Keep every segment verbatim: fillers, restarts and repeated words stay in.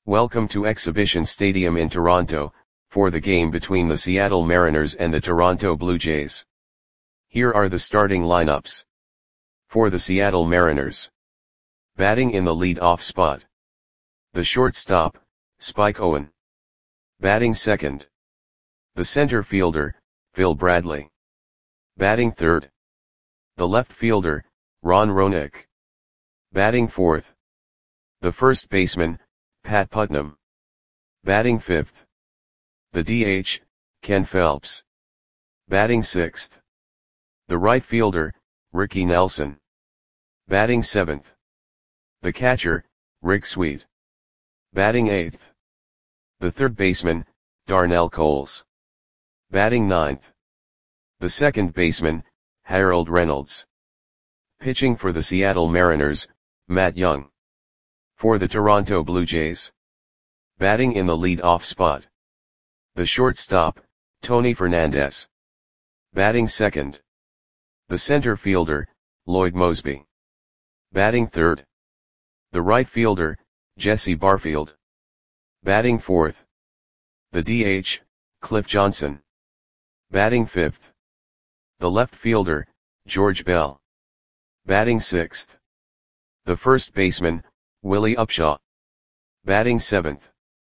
Welcome to Exhibition Stadium in Toronto, for the game between the Seattle Mariners and the Toronto Blue Jays. Here are the starting lineups. For the Seattle Mariners. Batting in the lead-off spot. The shortstop, Spike Owen. Batting second. The center fielder, Phil Bradley. Batting third. The left fielder, Ron Roenick. Batting fourth. The first baseman, Pat Putnam. Batting fifth. The D H, Ken Phelps. Batting sixth. The right fielder, Ricky Nelson. Batting seventh. The catcher, Rick Sweet. Batting eighth. The third baseman, Darnell Coles. Batting ninth. The second baseman, Harold Reynolds. Pitching for the Seattle Mariners, Matt Young. For the Toronto Blue Jays. Batting in the lead-off spot. The shortstop, Tony Fernandez. Batting second. The center fielder, Lloyd Moseby. Batting third. The right fielder, Jesse Barfield. Batting fourth. The D H, Cliff Johnson. Batting fifth. The left fielder, George Bell. Batting sixth. The first baseman, Willie Upshaw. Batting seventh.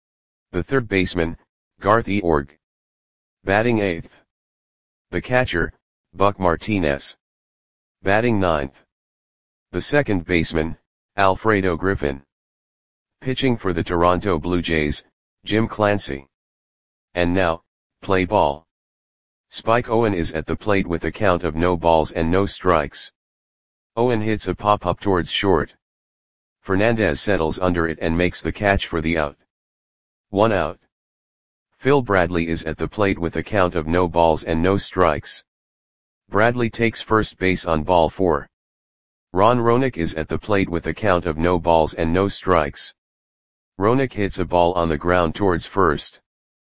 The third baseman, Garth Eorg. Batting eighth. The catcher, Buck Martinez. Batting ninth. The second baseman, Alfredo Griffin. Pitching for the Toronto Blue Jays, Jim Clancy. And now, play ball. Spike Owen is at the plate with a count of no balls and no strikes. Owen hits a pop-up towards short. Fernandez settles under it and makes the catch for the out. One out. Phil Bradley is at the plate with a count of no balls and no strikes. Bradley takes first base on ball four. Ron Roenick is at the plate with a count of no balls and no strikes. Roenick hits a ball on the ground towards first.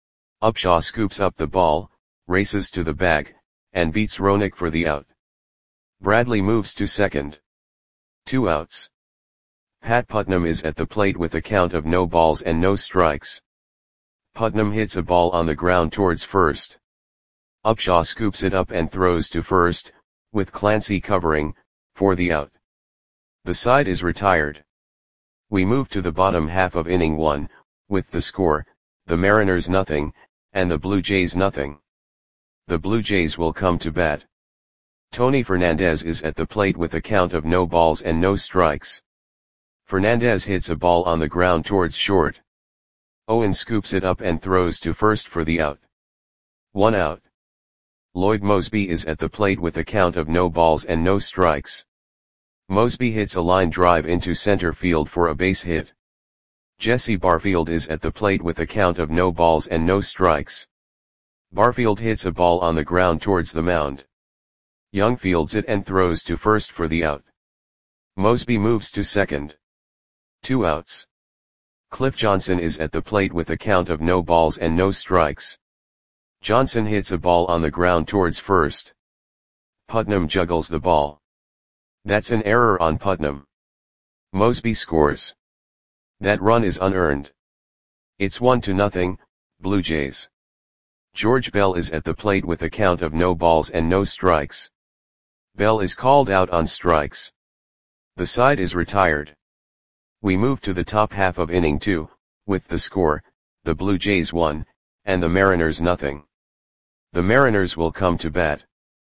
Upshaw scoops up the ball, races to the bag, and beats Roenick for the out. Bradley moves to second. Two outs. Pat Putnam is at the plate with a count of no balls and no strikes. Putnam hits a ball on the ground towards first. Upshaw scoops it up and throws to first, with Clancy covering, for the out. The side is retired. We move to the bottom half of inning one, with the score, the Mariners nothing, and the Blue Jays nothing. The Blue Jays will come to bat. Tony Fernandez is at the plate with a count of no balls and no strikes. Fernandez hits a ball on the ground towards short. Owen scoops it up and throws to first for the out. One out. Lloyd Moseby is at the plate with a count of no balls and no strikes. Moseby hits a line drive into center field for a base hit. Jesse Barfield is at the plate with a count of no balls and no strikes. Barfield hits a ball on the ground towards the mound. Young fields it and throws to first for the out. Moseby moves to second. Two outs. Cliff Johnson is at the plate with a count of no balls and no strikes. Johnson hits a ball on the ground towards first. Putnam juggles the ball. That's an error on Putnam. Moseby scores. That run is unearned. It's one to nothing, Blue Jays. George Bell is at the plate with a count of no balls and no strikes. Bell is called out on strikes. The side is retired. We move to the top half of inning two, with the score, the Blue Jays one, and the Mariners nothing. The Mariners will come to bat.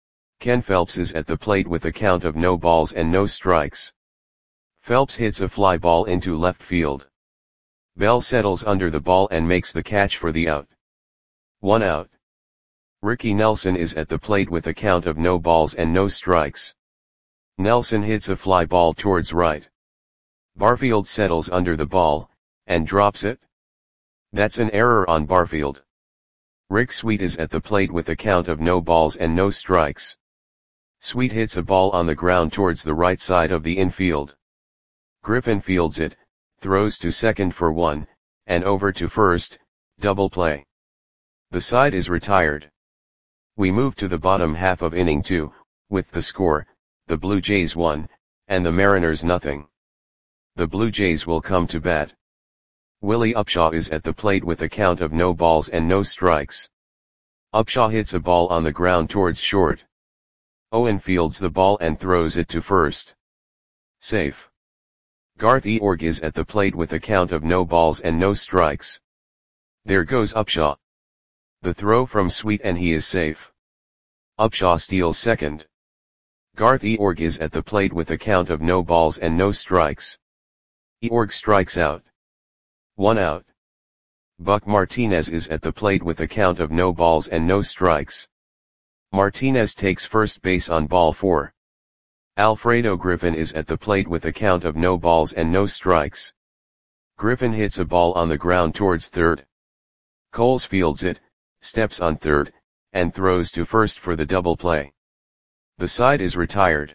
Ken Phelps is at the plate with a count of no balls and no strikes. Phelps hits a fly ball into left field. Bell settles under the ball and makes the catch for the out. One out. Ricky Nelson is at the plate with a count of no balls and no strikes. Nelson hits a fly ball towards right. Barfield settles under the ball, and drops it. That's an error on Barfield. Rick Sweet is at the plate with a count of no balls and no strikes. Sweet hits a ball on the ground towards the right side of the infield. Griffin fields it, throws to second for one, and over to first, double play. The side is retired. We move to the bottom half of inning two, with the score, the Blue Jays one, and the Mariners nothing. The Blue Jays will come to bat. Willie Upshaw is at the plate with a count of no balls and no strikes. Upshaw hits a ball on the ground towards short. Owen fields the ball and throws it to first. Safe. Garth Eorg is at the plate with a count of no balls and no strikes. There goes Upshaw. The throw from Sweet and he is safe. Upshaw steals second. Garth Eorg is at the plate with a count of no balls and no strikes. Eorg strikes out. One out. Buck Martinez is at the plate with a count of no balls and no strikes. Martinez takes first base on ball four. Alfredo Griffin is at the plate with a count of no balls and no strikes. Griffin hits a ball on the ground towards third. Coles fields it, steps on third, and throws to first for the double play. The side is retired.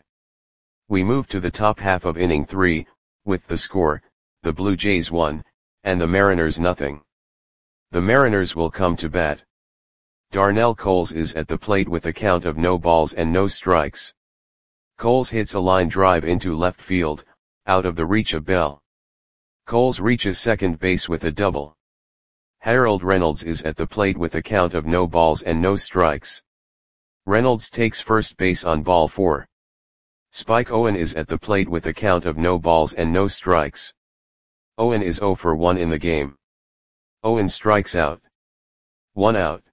We move to the top half of inning three, with the score, the Blue Jays one, and the Mariners nothing. The Mariners will come to bat. Darnell Coles is at the plate with a count of no balls and no strikes. Coles hits a line drive into left field, out of the reach of Bell. Coles reaches second base with a double. Harold Reynolds is at the plate with a count of no balls and no strikes. Reynolds takes first base on ball four. Spike Owen is at the plate with a count of no balls and no strikes. Owen is oh for one in the game. Owen strikes out. One out.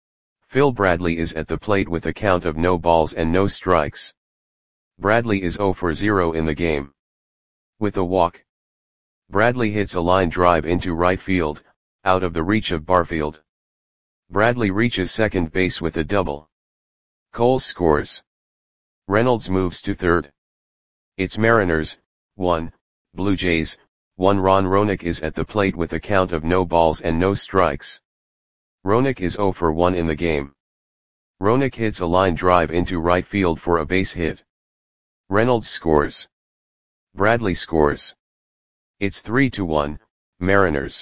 Phil Bradley is at the plate with a count of no balls and no strikes. Bradley is oh for zero in the game. With a walk. Bradley hits a line drive into right field, out of the reach of Barfield. Bradley reaches second base with a double. Coles scores. Reynolds moves to third. It's Mariners, one, Blue Jays, one. Ron Roenick is at the plate with a count of no balls and no strikes. Roenick is oh for one in the game. Roenick hits a line drive into right field for a base hit. Reynolds scores. Bradley scores. It's three to one, Mariners.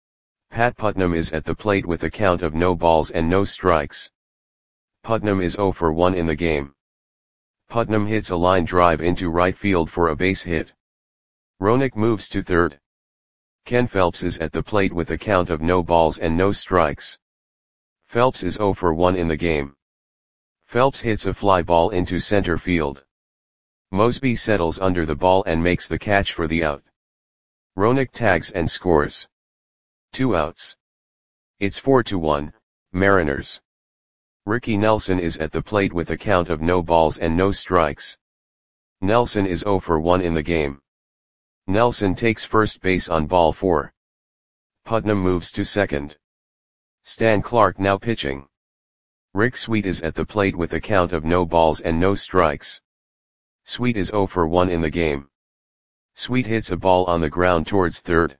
Pat Putnam is at the plate with a count of no balls and no strikes. Putnam is oh for one in the game. Putnam hits a line drive into right field for a base hit. Roenick moves to third. Ken Phelps is at the plate with a count of no balls and no strikes. Phelps is oh for one in the game. Phelps hits a fly ball into center field. Mosby settles under the ball and makes the catch for the out. Roenick tags and scores. Two outs. It's four to one, Mariners. Ricky Nelson is at the plate with a count of no balls and no strikes. Nelson is oh for one in the game. Nelson takes first base on ball four. Putnam moves to second. Stan Clark now pitching. Rick Sweet is at the plate with a count of no balls and no strikes. Sweet is oh for one in the game. Sweet hits a ball on the ground towards third.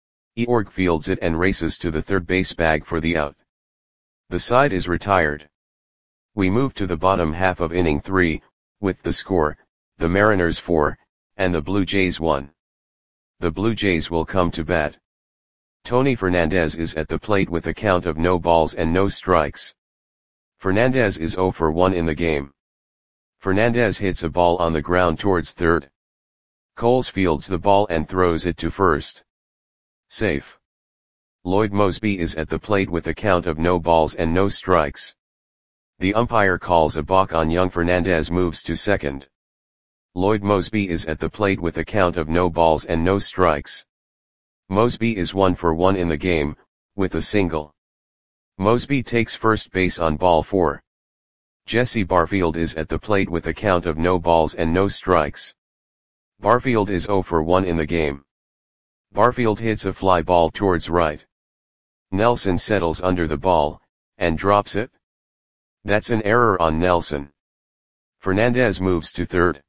Eorg fields it and races to the third base bag for the out. The side is retired. We move to the bottom half of inning three, with the score, the Mariners four, and the Blue Jays one. The Blue Jays will come to bat. Tony Fernandez is at the plate with a count of no balls and no strikes. Fernandez is oh for one in the game. Fernandez hits a ball on the ground towards third. Coles fields the ball and throws it to first. Safe. Lloyd Mosby is at the plate with a count of no balls and no strikes. The umpire calls a balk on young Fernandez moves to second. Lloyd Mosby is at the plate with a count of no balls and no strikes. Mosby is one for one in the game, with a single. Mosby takes first base on ball four. Jesse Barfield is at the plate with a count of no balls and no strikes. Barfield is oh for one in the game. Barfield hits a fly ball towards right. Nelson settles under the ball, and drops it. That's an error on Nelson. Fernandez moves to third.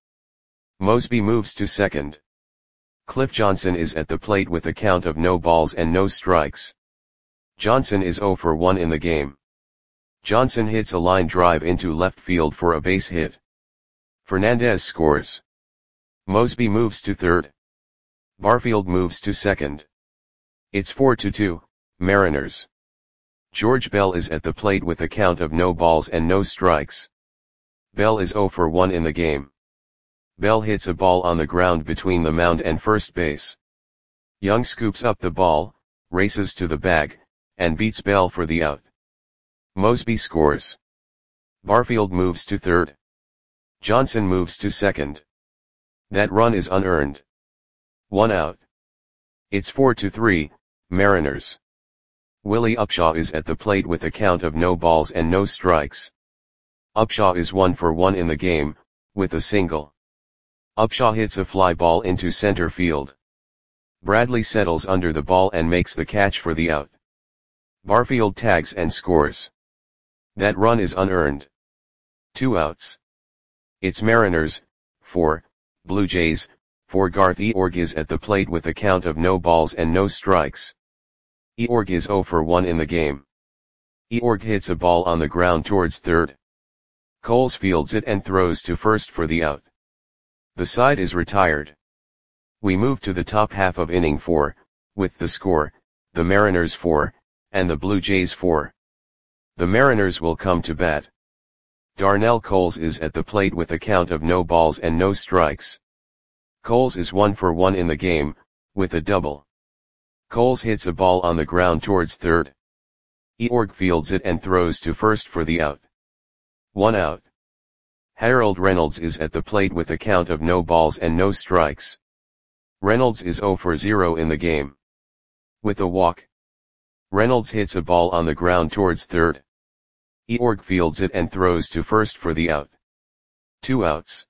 Mosby moves to second. Cliff Johnson is at the plate with a count of no balls and no strikes. Johnson is oh for one in the game. Johnson hits a line drive into left field for a base hit. Fernandez scores. Mosby moves to third. Barfield moves to second. It's four to two, Mariners. George Bell is at the plate with a count of no balls and no strikes. Bell is oh for one in the game. Bell hits a ball on the ground between the mound and first base. Young scoops up the ball, races to the bag, and beats Bell for the out. Mosby scores. Barfield moves to third. Johnson moves to second. That run is unearned. One out. It's four to three, Mariners. Willie Upshaw is at the plate with a count of no balls and no strikes. Upshaw is one for one in the game, with a single. Upshaw hits a fly ball into center field. Bradley settles under the ball and makes the catch for the out. Barfield tags and scores. That run is unearned. Two outs. It's Mariners, four, Blue Jays, four. Garth Eorg is at the plate with a count of no balls and no strikes. Eorg is zero for one in the game. Eorg hits a ball on the ground towards third. Coles fields it and throws to first for the out. The side is retired. We move to the top half of inning four, with the score, the Mariners four, and the Blue Jays four. The Mariners will come to bat. Darnell Coles is at the plate with a count of no balls and no strikes. Coles is one for one in the game, with a double. Coles hits a ball on the ground towards third. Eorg fields it and throws to first for the out. One out. Harold Reynolds is at the plate with a count of no balls and no strikes. Reynolds is zero for zero in the game. With a walk. Reynolds hits a ball on the ground towards third. Eorg fields it and throws to first for the out. Two outs.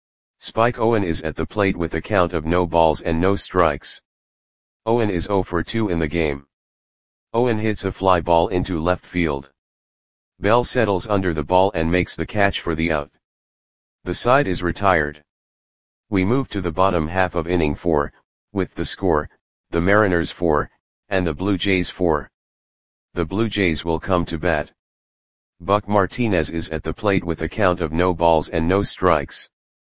Spike Owen is at the plate with a count of no balls and no strikes. Owen is zero for two in the game. Owen hits a fly ball into left field. Bell settles under the ball and makes the catch for the out. The side is retired. We move to the bottom half of inning four, with the score, the Mariners four, and the Blue Jays four. The Blue Jays will come to bat. Buck Martinez is at the plate with a count of no balls and no strikes.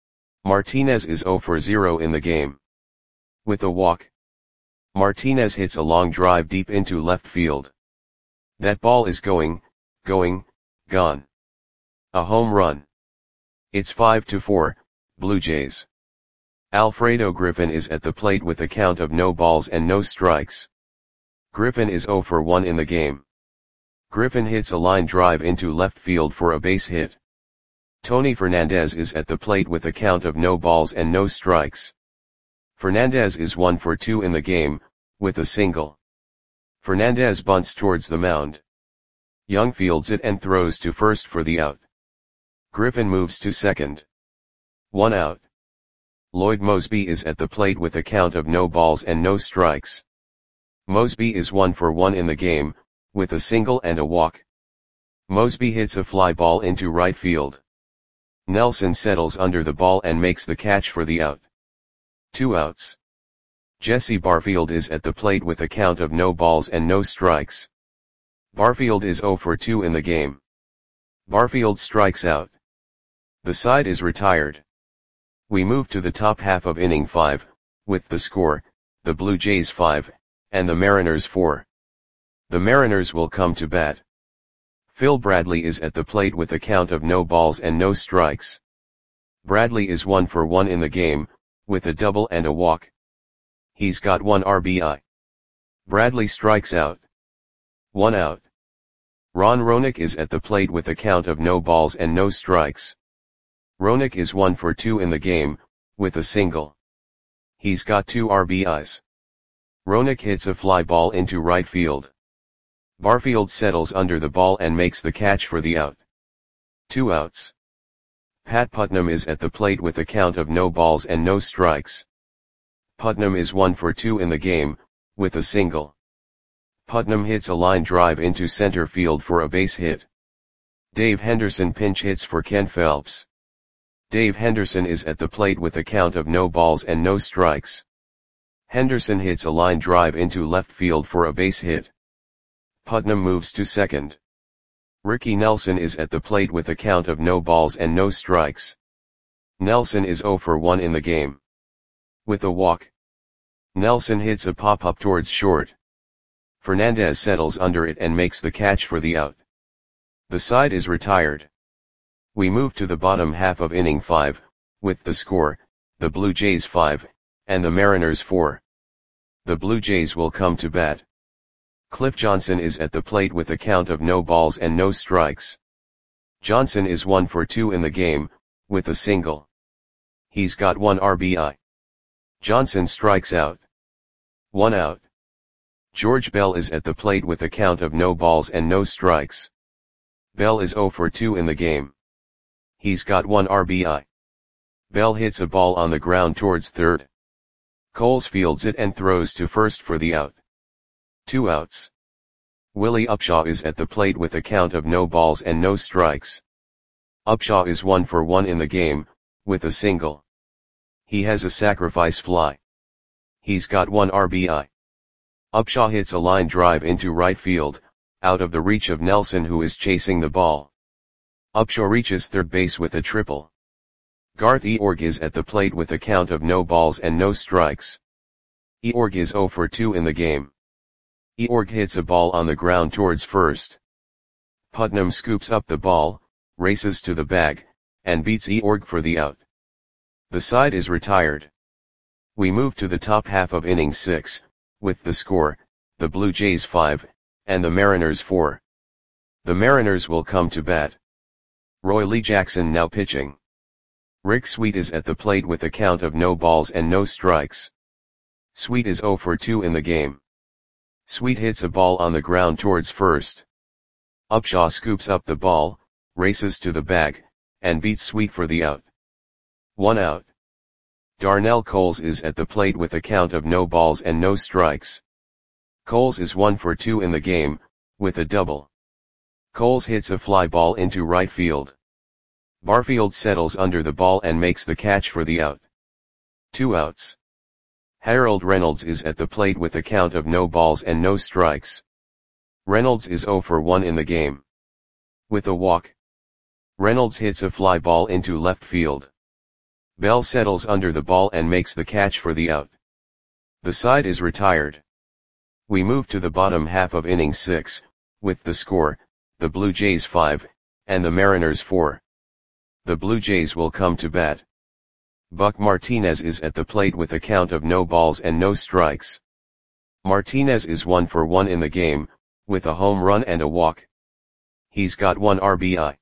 Martinez is zero for zero in the game. With a walk. Martinez hits a long drive deep into left field. That ball is going, going, gone. A home run. It's five to four, Blue Jays. Alfredo Griffin is at the plate with a count of no balls and no strikes. Griffin is zero for one in the game. Griffin hits a line drive into left field for a base hit. Tony Fernandez is at the plate with a count of no balls and no strikes. Fernandez is one for two in the game, with a single. Fernandez bunts towards the mound. Young fields it and throws to first for the out. Griffin moves to second. One out. Lloyd Mosby is at the plate with a count of no balls and no strikes. Mosby is one for one in the game, with a single and a walk. Mosby hits a fly ball into right field. Nelson settles under the ball and makes the catch for the out. Two outs. Jesse Barfield is at the plate with a count of no balls and no strikes. Barfield is zero for two in the game. Barfield strikes out. The side is retired. We move to the top half of inning five, with the score, the Blue Jays five, and the Mariners four. The Mariners will come to bat. Phil Bradley is at the plate with a count of no balls and no strikes. Bradley is one for one in the game, with a double and a walk. He's got one R B I. Bradley strikes out. One out. Ron Roenick is at the plate with a count of no balls and no strikes. Roenick is one for two in the game, with a single. He's got two R B Is. Roenick hits a fly ball into right field. Barfield settles under the ball and makes the catch for the out. Two outs. Pat Putnam is at the plate with a count of no balls and no strikes. Putnam is one for two in the game, with a single. Putnam hits a line drive into center field for a base hit. Dave Henderson pinch hits for Ken Phelps. Dave Henderson is at the plate with a count of no balls and no strikes. Henderson hits a line drive into left field for a base hit. Putnam moves to second. Ricky Nelson is at the plate with a count of no balls and no strikes. Nelson is zero for one in the game. With a walk. Nelson hits a pop-up towards short. Fernandez settles under it and makes the catch for the out. The side is retired. We move to the bottom half of inning five, with the score, the Blue Jays five, and the Mariners four. the Blue Jays will come to bat. Cliff Johnson is at the plate with a count of no balls and no strikes. Johnson is one for two in the game, with a single. He's got one R B I. Johnson strikes out. One out. George Bell is at the plate with a count of no balls and no strikes. Bell is zero for two in the game. He's got one R B I. Bell hits a ball on the ground towards third. Coles fields it and throws to first for the out. Two outs. Willie Upshaw is at the plate with a count of no balls and no strikes. Upshaw is one for one in the game, with a single. He has a sacrifice fly. He's got one R B I. Upshaw hits a line drive into right field, out of the reach of Nelson, who is chasing the ball. Upshaw reaches third base with a triple. Garth Eorg is at the plate with a count of no balls and no strikes. Eorg is zero for two in the game. Eorg hits a ball on the ground towards first. Putnam scoops up the ball, races to the bag, and beats Eorg for the out. The side is retired. We move to the top half of inning six, with the score, the Blue Jays five, and the Mariners four. The Mariners will come to bat. Roy Lee Jackson now pitching. Rick Sweet is at the plate with a count of no balls and no strikes. Sweet is zero for two in the game. Sweet hits a ball on the ground towards first. Upshaw scoops up the ball, races to the bag, and beats Sweet for the out. One out. Darnell Coles is at the plate with a count of no balls and no strikes. Coles is one for two in the game, with a double. Coles hits a fly ball into right field. Barfield settles under the ball and makes the catch for the out. Two outs. Harold Reynolds is at the plate with a count of no balls and no strikes. Reynolds is zero for one in the game. With a walk. Reynolds hits a fly ball into left field. Bell settles under the ball and makes the catch for the out. The side is retired. We move to the bottom half of inning six, with the score, the Blue Jays five, and the Mariners four. The Blue Jays will come to bat. Buck Martinez is at the plate with a count of no balls and no strikes. Martinez is one for one in the game, with a home run and a walk. He's got one R B I.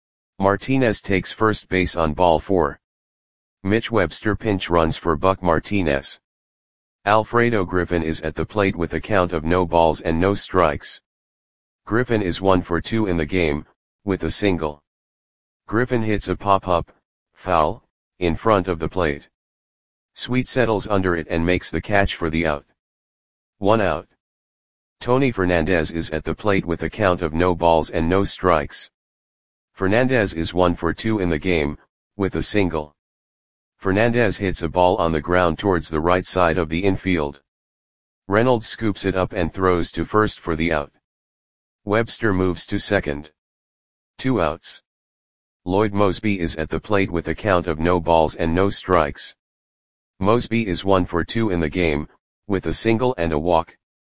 Martinez takes first base on ball four. Mitch Webster pinch runs for Buck Martinez. Alfredo Griffin is at the plate with a count of no balls and no strikes. Griffin is one for two in the game, with a single. Griffin hits a pop-up, foul, in front of the plate. Sweet settles under it and makes the catch for the out. One out. Tony Fernandez is at the plate with a count of no balls and no strikes. Fernandez is one for two in the game, with a single. Fernandez hits a ball on the ground towards the right side of the infield. Reynolds scoops it up and throws to first for the out. Webster moves to second. Two outs. Lloyd Mosby is at the plate with a count of no balls and no strikes. Mosby is one for two in the game, with a single and a walk.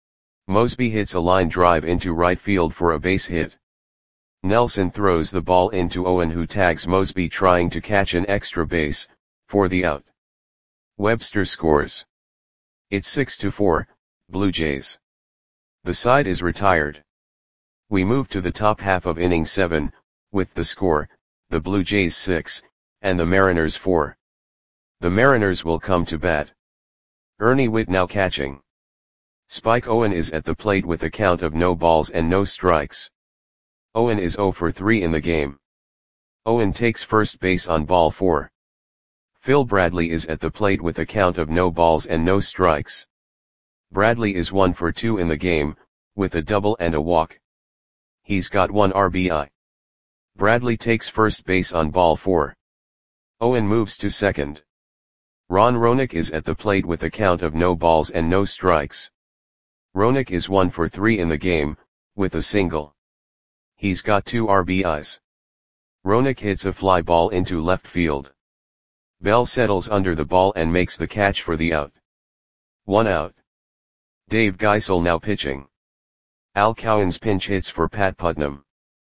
Mosby hits a line drive into right field for a base hit. Nelson throws the ball into Owen, who tags Mosby trying to catch an extra base, for the out. Webster scores. It's six to four, Blue Jays. The side is retired. We move to the top half of inning seven, with the score, the Blue Jays six, and the Mariners four. The Mariners will come to bat. Ernie Whitt now catching. Spike Owen is at the plate with a count of no balls and no strikes. Owen is zero for three in the game. Owen takes first base on ball four. Phil Bradley is at the plate with a count of no balls and no strikes. Bradley is one for two in the game, with a double and a walk. He's got one R B I. Bradley takes first base on ball four. Owen moves to second. Ron Roenick is at the plate with a count of no balls and no strikes. Roenick is one for three in the game, with a single. He's got two R B Is. Roenick hits a fly ball into left field. Bell settles under the ball and makes the catch for the out. One out. Dave Geisel now pitching. Al Cowens pinch hits for Pat Putnam.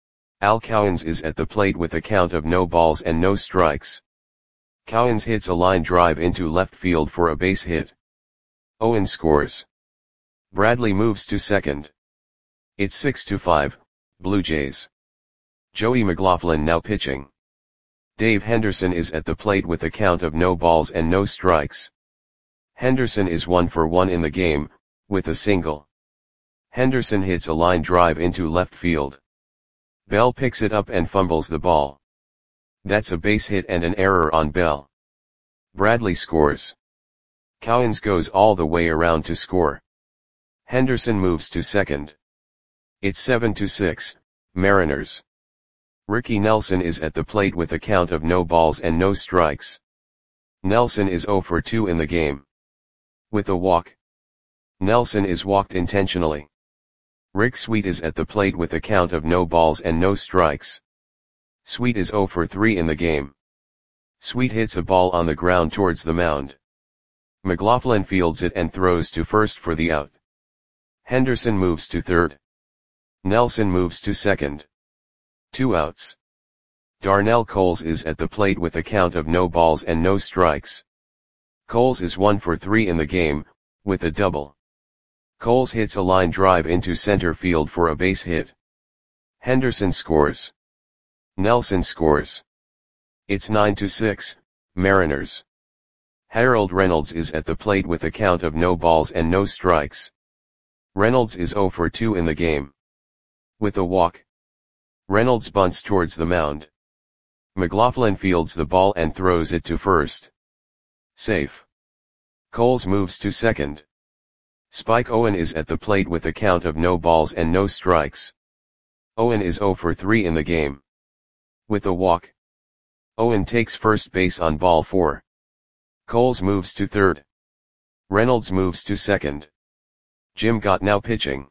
Al Cowens is at the plate with a count of no balls and no strikes. Cowens hits a line drive into left field for a base hit. Owen scores. Bradley moves to second. It's six to five, Blue Jays. Joey McLaughlin now pitching. Dave Henderson is at the plate with a count of no balls and no strikes. Henderson is one for one in the game, with a single. Henderson hits a line drive into left field. Bell picks it up and fumbles the ball. That's a base hit and an error on Bell. Bradley scores. Cowens goes all the way around to score. Henderson moves to second. It's seven to six, Mariners. Ricky Nelson is at the plate with a count of no balls and no strikes. Nelson is zero for two in the game. With a walk. Nelson is walked intentionally. Rick Sweet is at the plate with a count of no balls and no strikes. Sweet is zero for three in the game. Sweet hits a ball on the ground towards the mound. McLaughlin fields it and throws to first for the out. Henderson moves to third. Nelson moves to second. Two outs. Darnell Coles is at the plate with a count of no balls and no strikes. Coles is one for three in the game, with a double. Coles hits a line drive into center field for a base hit. Henderson scores. Nelson scores. It's nine to six, Mariners. Harold Reynolds is at the plate with a count of no balls and no strikes. Reynolds is zero for two in the game. With a walk. Reynolds bunts towards the mound. McLaughlin fields the ball and throws it to first. Safe. Coles moves to second. Spike Owen is at the plate with a count of no balls and no strikes. Owen is zero for three in the game. With a walk. Owen takes first base on ball four. Coles moves to third. Reynolds moves to second. Jim Gott now pitching.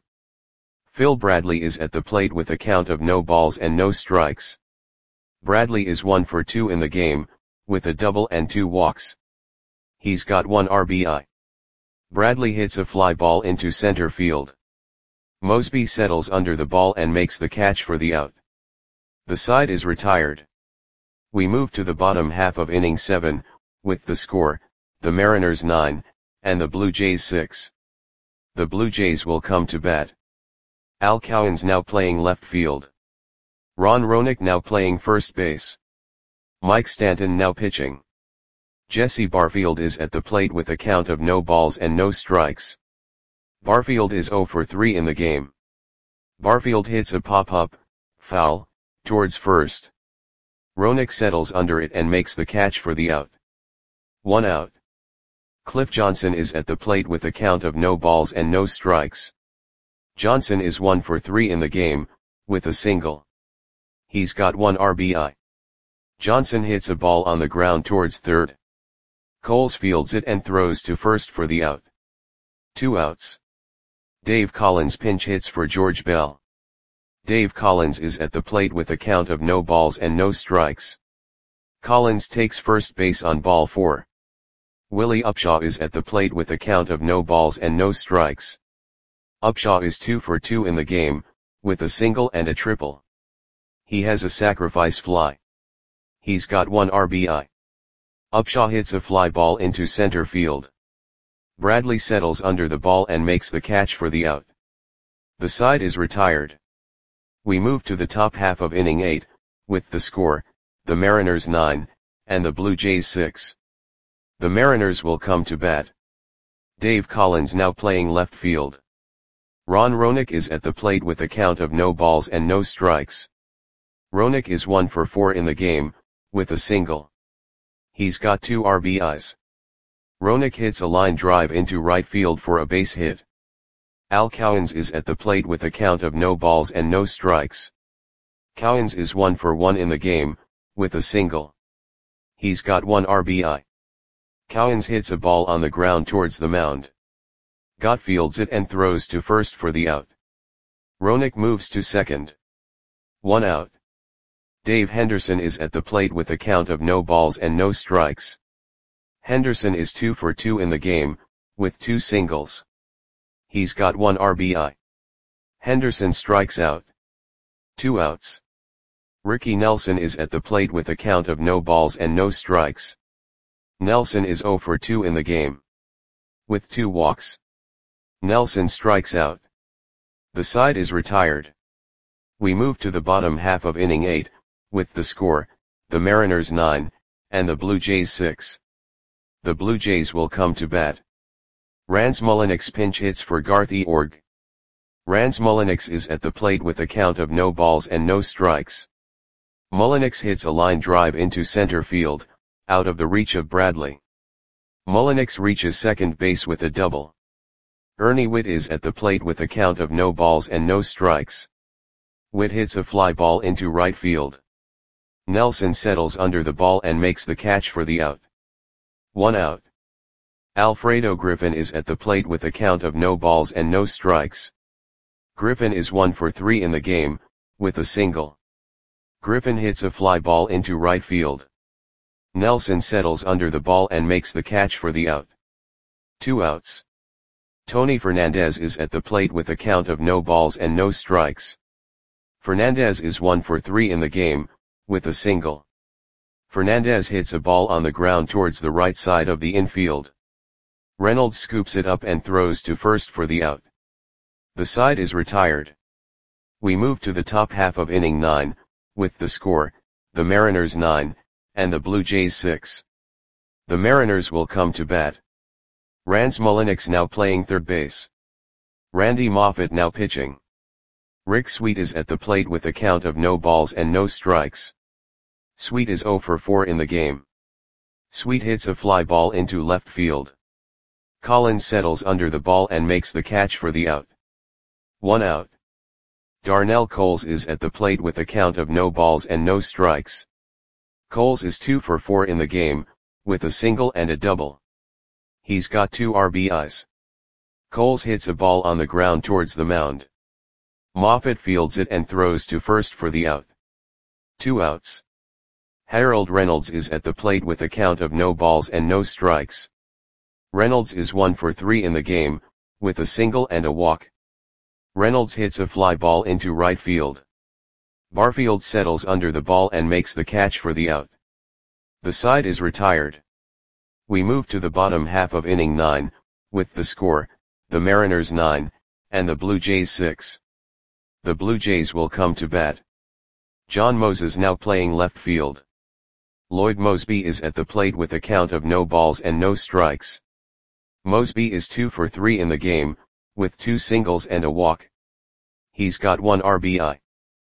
Phil Bradley is at the plate with a count of no balls and no strikes. Bradley is one for two in the game, with a double and two walks. He's got one R B I. Bradley hits a fly ball into center field. Mosby settles under the ball and makes the catch for the out. The side is retired. We move to the bottom half of inning seven, with the score, the Mariners nine, and the Blue Jays six. The Blue Jays will come to bat. Al Cowens now playing left field. Ron Roenick now playing first base. Mike Stanton now pitching. Jesse Barfield is at the plate with a count of no balls and no strikes. Barfield is zero for three in the game. Barfield hits a pop-up, foul, towards first. Roenick settles under it and makes the catch for the out. One out. Cliff Johnson is at the plate with a count of no balls and no strikes. Johnson is one for three in the game, with a single. He's got one R B I. Johnson hits a ball on the ground towards third. Coles fields it and throws to first for the out. Two outs. Dave Collins pinch hits for George Bell. Dave Collins is at the plate with a count of no balls and no strikes. Collins takes first base on ball four. Willie Upshaw is at the plate with a count of no balls and no strikes. Upshaw is two for two in the game, with a single and a triple. He has a sacrifice fly. He's got one R B I. Upshaw hits a fly ball into center field. Bradley settles under the ball and makes the catch for the out. The side is retired. We move to the top half of inning eight, with the score, the Mariners nine, and the Blue Jays six. The Mariners will come to bat. Dave Collins now playing left field. Ron Roenick is at the plate with a count of no balls and no strikes. Roenick is one for four in the game, with a single. He's got two R B Is. Roenick hits a line drive into right field for a base hit. Al Cowens is at the plate with a count of no balls and no strikes. Cowens is one for one in the game, with a single. He's got one R B I. Cowens hits a ball on the ground towards the mound. Gott fields it and throws to first for the out. Roenick moves to second. One out. Dave Henderson is at the plate with a count of no balls and no strikes. Henderson is two for two in the game, with two singles. He's got one R B I. Henderson strikes out. Two outs. Ricky Nelson is at the plate with a count of no balls and no strikes. Nelson is zero for two in the game. with two walks. Nelson strikes out. The side is retired. We move to the bottom half of inning eight, with the score, the Mariners nine, and the Blue Jays six. The Blue Jays will come to bat. Rans Mulliniks pinch hits for Garth Eorg. Rans Mulliniks is at the plate with a count of no balls and no strikes. Mulliniks hits a line drive into center field, out of the reach of Bradley. Mulliniks reaches second base with a double. Ernie Whitt is at the plate with a count of no balls and no strikes. Whitt hits a fly ball into right field. Nelson settles under the ball and makes the catch for the out. One out. Alfredo Griffin is at the plate with a count of no balls and no strikes. Griffin is one for three in the game, with a single. Griffin hits a fly ball into right field. Nelson settles under the ball and makes the catch for the out. Two outs. Tony Fernandez is at the plate with a count of no balls and no strikes. Fernandez is one for three in the game, with a single. Fernandez hits a ball on the ground towards the right side of the infield. Reynolds scoops it up and throws to first for the out. The side is retired. We move to the top half of inning nine, with the score, the Mariners nine, and the Blue Jays six. The Mariners will come to bat. Rans Mulliniks now playing third base. Randy Moffett now pitching. Rick Sweet is at the plate with a count of no balls and no strikes. Sweet is zero for four in the game. Sweet hits a fly ball into left field. Collins settles under the ball and makes the catch for the out. One out. Darnell Coles is at the plate with a count of no balls and no strikes. Coles is two for four in the game, with a single and a double. He's got two R B Is. Coles hits a ball on the ground towards the mound. Moffett fields it and throws to first for the out. Two outs. Harold Reynolds is at the plate with a count of no balls and no strikes. Reynolds is one for three in the game, with a single and a walk. Reynolds hits a fly ball into right field. Barfield settles under the ball and makes the catch for the out. The side is retired. We move to the bottom half of inning nine, with the score, the Mariners nine, and the Blue Jays six. The Blue Jays will come to bat. John Moses now playing left field. Lloyd Mosby is at the plate with a count of no balls and no strikes. Mosby is two for three in the game, with two singles and a walk. He's got one R B I.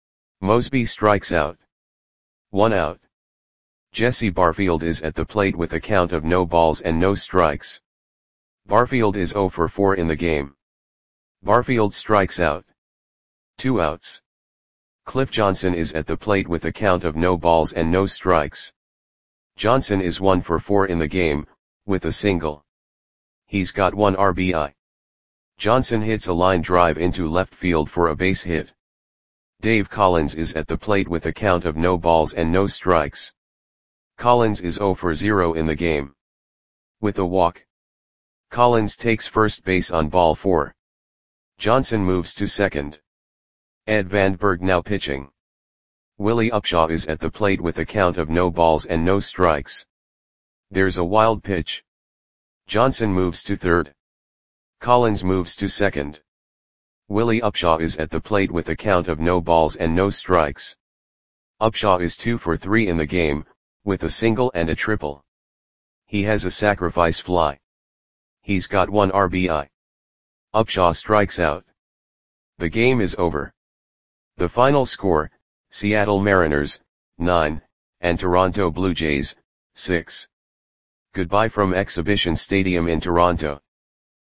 Mosby strikes out. One out. Jesse Barfield is at the plate with a count of no balls and no strikes. Barfield is zero for four in the game. Barfield strikes out. Two outs. Cliff Johnson is at the plate with a count of no balls and no strikes. Johnson is one for four in the game, with a single. He's got one R B I. Johnson hits a line drive into left field for a base hit. Dave Collins is at the plate with a count of no balls and no strikes. Collins is zero for zero in the game. With a walk. Collins takes first base on ball four. Johnson moves to second. Ed Vandenberg now pitching. Willie Upshaw is at the plate with a count of no balls and no strikes. There's a wild pitch. Johnson moves to third. Collins moves to second. Willie Upshaw is at the plate with a count of no balls and no strikes. Upshaw is two for three in the game, with a single and a triple. He has a sacrifice fly. He's got one R B I. Upshaw strikes out. The game is over. The final score, Seattle Mariners, nine, and Toronto Blue Jays, six. Goodbye from Exhibition Stadium in Toronto.